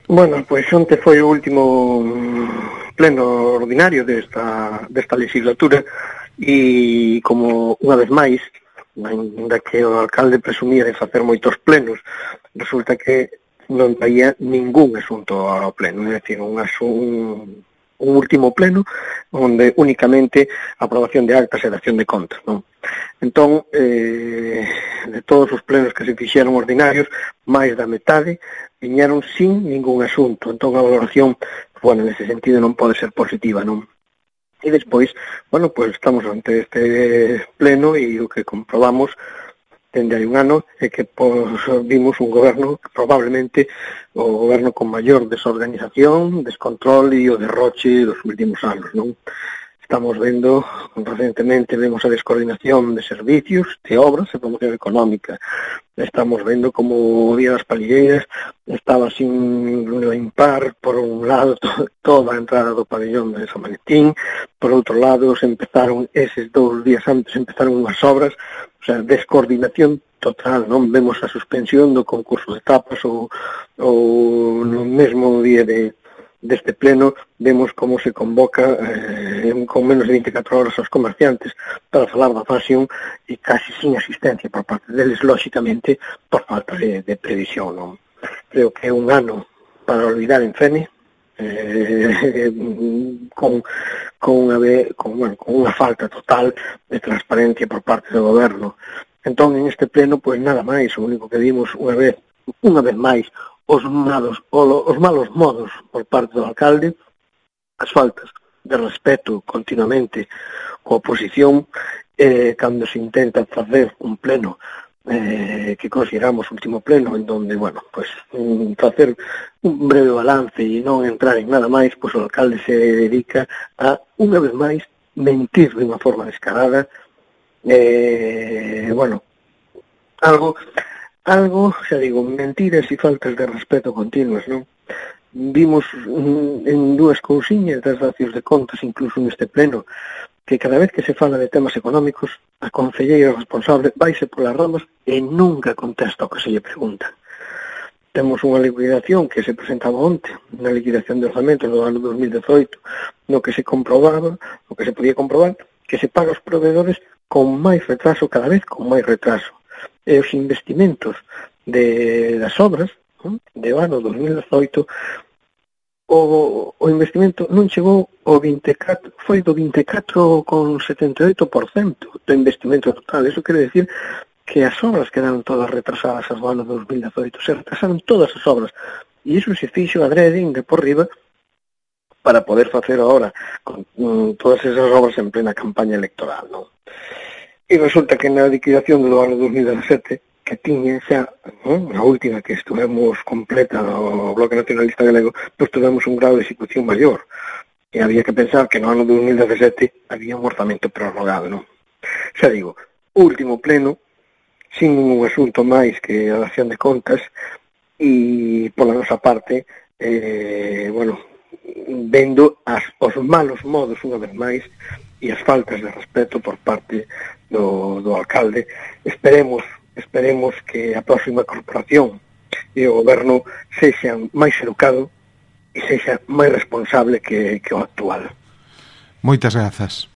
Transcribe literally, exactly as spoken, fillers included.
Bueno, pois onte foi o último pleno ordinario desta, desta legislatura e como unha vez máis, ainda que o alcalde presumía de facer moitos plenos, resulta que non traía ningún asunto ao pleno, é dicir, un, un, un último pleno onde únicamente a aprobación de actas e dación de contas, non? Entón, eh, de todos os plenos que se fixeron ordinarios, máis da metade viñeron sin ningún asunto. Entón, a valoración, bueno, nese sentido non pode ser positiva, non? E despois, bueno, pois estamos ante este pleno e o que comprobamos dende hai un ano é que pois, vimos un goberno que probablemente o goberno con maior desorganización, descontrol e o derroche dos últimos anos, non? Estamos vendo, recentemente vemos a descoordinación de servicios, de obras e promoción económica. Estamos vendo como o Día das Palilleiras estaba sin limpar, por un lado, to, toda a entrada do pabellón de San Valentín, por outro lado, se empezaron, eses dous días antes, empezaron unhas obras, o sea, descoordinación total, non? Vemos a suspensión do concurso de tapas ou, ou no mesmo día de deste pleno vemos como se convoca eh, con menos de veinticuatro horas aos comerciantes para falar da fashion e casi sin asistencia por parte deles, lóxicamente, por falta de, de previsión, non? Creo que é un ano para olvidar en Fene, eh, con, con, unha, con, bueno, con unha falta total de transparencia por parte do goberno. Entón, en este pleno, pois nada máis, o único que vimos unha vez, unha vez máis, os malos, os malos modos por parte do alcalde, as faltas de respeto continuamente coa oposición, eh, cando se intenta facer un pleno eh, que consideramos último pleno, en donde, bueno, pues facer un breve balance e non entrar en nada máis, pois o alcalde se dedica a, unha vez máis, mentir de unha forma descarada, eh, bueno, algo... Algo, xa digo, mentiras e faltas de respeto continuas, non? Vimos mm, en dúas cousiñas das dacións de contas, incluso neste pleno, que cada vez que se fala de temas económicos, a concelleira responsable vaise polas ramas e nunca contesta o que se lle pregunta. Temos unha liquidación que se presentaba onte, unha liquidación de orzamento do ano dos mil dezoito, no que se comprobaba, no que se podía comprobar, que se paga aos proveedores con máis retraso, cada vez con máis retraso. E os investimentos de, das obras, ¿no?, de ano dos mil dezoito, o, o investimento non chegou ao veinticuatro, foi do veinticuatro coma setenta e oito por cento do investimento total. Eso quere decir que as obras quedaron todas retrasadas as do ano dos mil dezoito, se retrasaron todas as obras, e iso se fixo adrede de por riba para poder facer agora con, con todas esas obras en plena campaña electoral, non? E resulta que na liquidación do ano dos mil dezasete, que tiña xa, ¿no?, a última que estuvemos completa no Bloque Nacionalista Galego, pois tuvemos un grado de ejecución maior. E había que pensar que no ano dos mil dezasete había un orzamento prorrogado, non? Xa digo, último pleno, sin ningún asunto máis que a dación de contas, e pola nosa parte, eh, bueno, vendo as, os malos modos unha vez máis e as faltas de respeto por parte do, do alcalde. Esperemos, esperemos que a próxima corporación e o goberno sexan máis educado e sexa máis responsable que, que o actual. Moitas grazas.